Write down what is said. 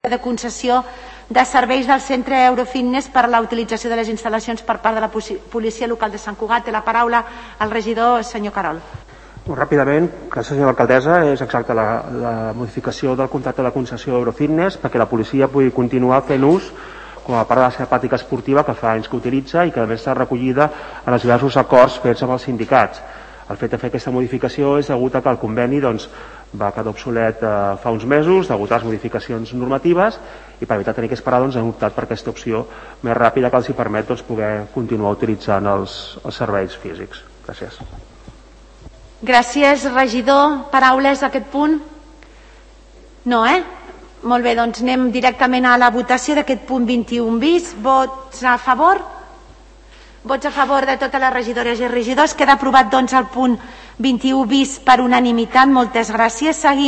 de concessió de serveis del centre Eurofitness per a la utilització de les instal·lacions per part de la policia local de Sant Cugat. Té la paraula el regidor, senyor Querol. Ràpidament, gràcies senyora alcaldessa, és exacta la modificació del contracte de concessió d'Eurofitness perquè la policia pugui continuar fent ús com a part de la seva pràctica esportiva que fa anys que utilitza i que a més està recollida en els diversos acords fets amb els sindicats. El fet de fer aquesta modificació és degut a que el conveni va quedar obsolet fa uns mesos degut a les modificacions normatives i per evitar tenir que esperar hem optat per aquesta opció més ràpida que els permet poder continuar utilitzant els serveis físics. Gràcies. Gràcies, regidor. Paraules a aquest punt? No, Molt bé, doncs anem directament a la votació d'aquest punt 21 bis. Vots a favor? Vots a favor de totes les regidores i regidors. Queda aprovat doncs el punt 21 bis per unanimitat. Moltes gràcies. Seguim.